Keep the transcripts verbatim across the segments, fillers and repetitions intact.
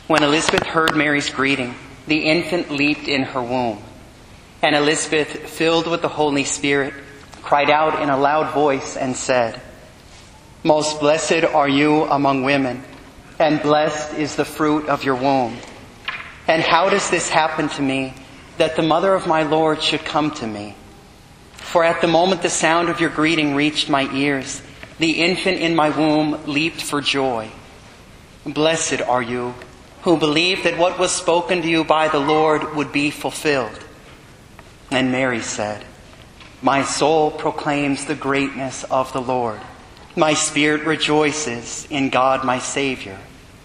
When Elizabeth heard Mary's greeting, the infant leaped in her womb. And Elizabeth, filled with the Holy Spirit, cried out in a loud voice and said, "Most blessed are you among women, and blessed is the fruit of your womb. And how does this happen to me, that the mother of my Lord should come to me? For at the moment the sound of your greeting reached my ears, the infant in my womb leaped for joy. Blessed are you who believed that what was spoken to you by the Lord would be fulfilled." And Mary said, "My soul proclaims the greatness of the Lord. My spirit rejoices in God my Savior."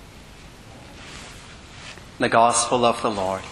The Gospel of the Lord.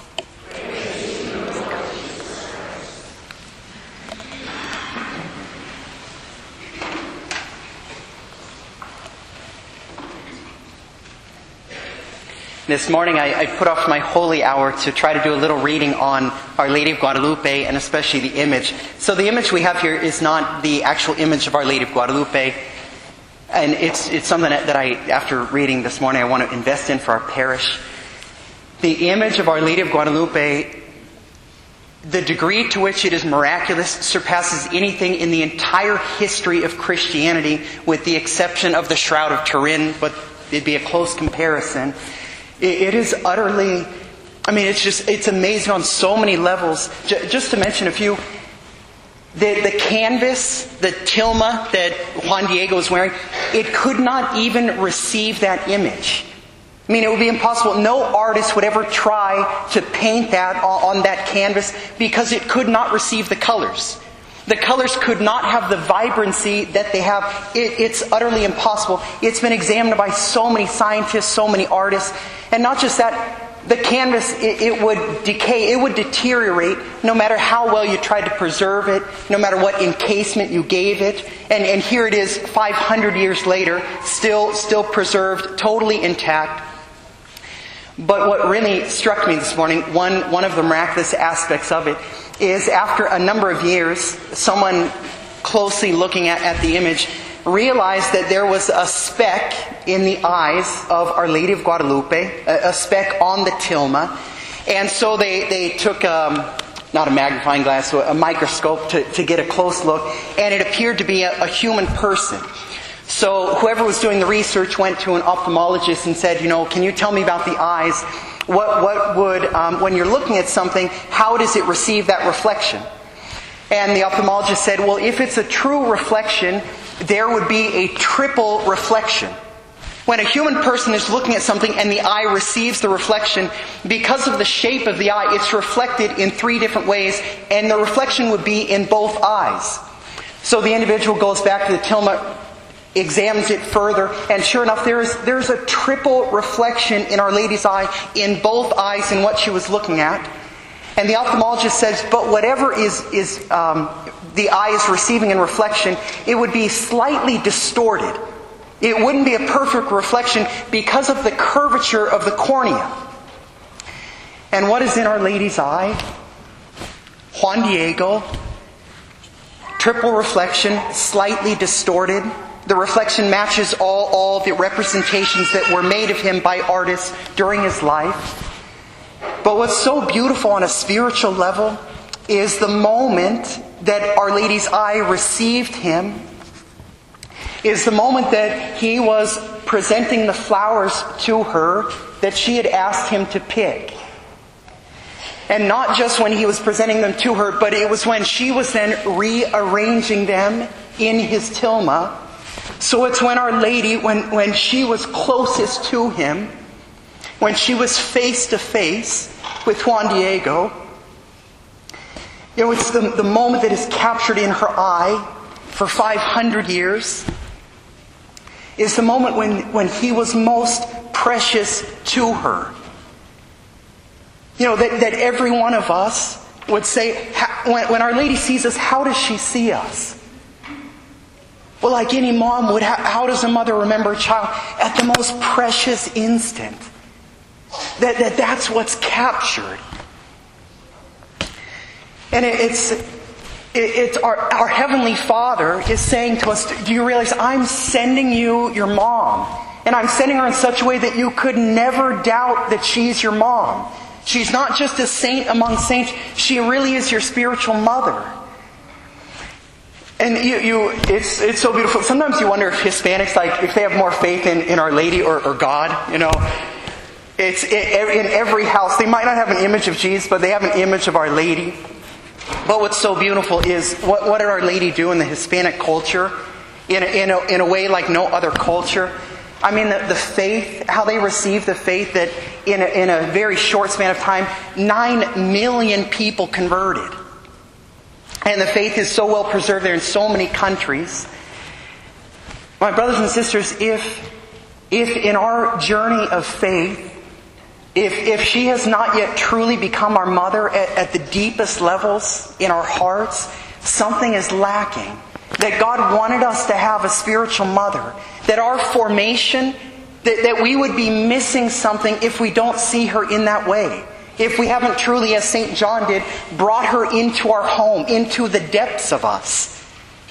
This morning I, I put off my holy hour to try to do a little reading on Our Lady of Guadalupe, and especially the image. So the image we have here is not the actual image of Our Lady of Guadalupe. And it's it's something that, that I, after reading this morning, I want to invest in for our parish. The image of Our Lady of Guadalupe, the degree to which it is miraculous, surpasses anything in the entire history of Christianity, with the exception of the Shroud of Turin, but it'd be a close comparison. It is utterly, I mean, it's just, it's amazing on so many levels. Just to mention a few, the, the canvas, the tilma that Juan Diego is wearing, it could not even receive that image. I mean, it would be impossible. No artist would ever try to paint that on that canvas because it could not receive the colors. The colors could not have the vibrancy that they have. It, it's utterly impossible. It's been examined by so many scientists, so many artists. And not just that, the canvas, it, it would decay, it would deteriorate no matter how well you tried to preserve it, no matter what encasement you gave it. And, and here it is five hundred years later, still, still preserved, totally intact. But what really struck me this morning, one, one of the miraculous aspects of it, is after a number of years, someone closely looking at, at the image realized that there was a speck in the eyes of Our Lady of Guadalupe, a, a speck on the tilma. And so they, they took, um, not a magnifying glass, a microscope to, to get a close look, and it appeared to be a, a human person. So whoever was doing the research went to an ophthalmologist and said, you know, can you tell me about the eyes? What, what would, um, when you're looking at something, how does it receive that reflection? And the ophthalmologist said, well, if it's a true reflection, there would be a triple reflection. When a human person is looking at something and the eye receives the reflection, because of the shape of the eye, it's reflected in three different ways, and the reflection would be in both eyes. So the individual goes back to the tilma, examines it further, and sure enough, there's there's a triple reflection in Our Lady's eye, in both eyes, in what she was looking at. And the ophthalmologist says, but whatever is is um, the eye is receiving in reflection, it would be slightly distorted. It wouldn't be a perfect reflection because of the curvature of the cornea. And what is in Our Lady's eye? Juan Diego, triple reflection, slightly distorted. The reflection matches all, all the representations that were made of him by artists during his life. But what's so beautiful on a spiritual level is the moment that Our Lady's eye received him, is the moment that he was presenting the flowers to her that she had asked him to pick. And not just when he was presenting them to her, but it was when she was then rearranging them in his tilma. So it's when Our Lady, when, when she was closest to him, when she was face to face with Juan Diego, you know, it's the, the moment that is captured in her eye for five hundred years, is the moment when, when he was most precious to her. You know, that, that every one of us would say, when, when Our Lady sees us, how does she see us? Well, like any mom would, how, how does a mother remember a child? At the most precious instant. That, that that's what's captured. And it, it's it, it's our, our Heavenly Father is saying to us, do you realize I'm sending you your mom? And I'm sending her in such a way that you could never doubt that she's your mom. She's not just a saint among saints. She really is your spiritual mother. And you, you it's it's so beautiful. Sometimes you wonder if Hispanics, like, if they have more faith in, in Our Lady or, or God, you know. It's in every house. They might not have an image of Jesus, but they have an image of Our Lady. But what's so beautiful is, what, what did Our Lady do in the Hispanic culture? In a, in a, in a way like no other culture. I mean, the, the faith, how they received the faith, that in a, in a very short span of time, nine million people converted. And the faith is so well preserved there in so many countries. My brothers and sisters, if, if in our journey of faith, if, if she has not yet truly become our mother at, at the deepest levels in our hearts, something is lacking. That God wanted us to have a spiritual mother. That our formation, that, that we would be missing something if we don't see her in that way. If we haven't truly, as Saint John did, brought her into our home, into the depths of us.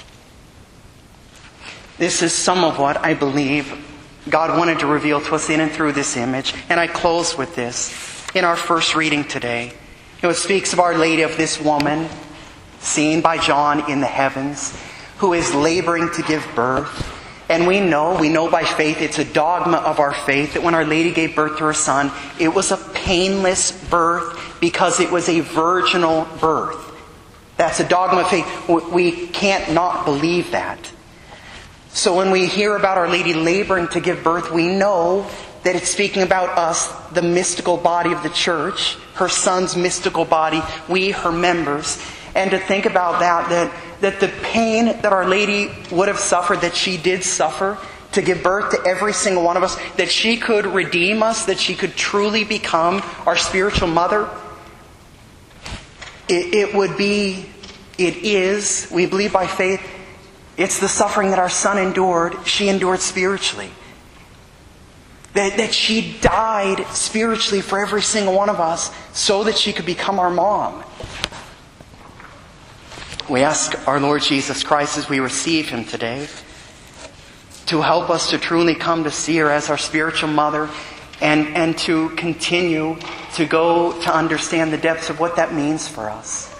This is some of what I believe God wanted to reveal to us in and through this image. And I close with this. In our first reading today, it speaks of Our Lady, of this woman seen by John in the heavens, who is laboring to give birth. And we know, we know by faith, it's a dogma of our faith, that when Our Lady gave birth to her Son, it was a painless birth because it was a virginal birth. That's a dogma of faith. We can't not believe that. So when we hear about Our Lady laboring to give birth, we know that it's speaking about us, the mystical body of the Church, her Son's mystical body, we, her members. And to think about that, that that the pain that Our Lady would have suffered, that she did suffer to give birth to every single one of us, that she could redeem us, that she could truly become our spiritual mother, it, it would be, it is, we believe by faith, it's the suffering that our Son endured, she endured spiritually. That, that she died spiritually for every single one of us so that she could become our mom. We ask our Lord Jesus Christ, as we receive Him today, to help us to truly come to see her as our spiritual mother, and, and to continue to go to understand the depths of what that means for us.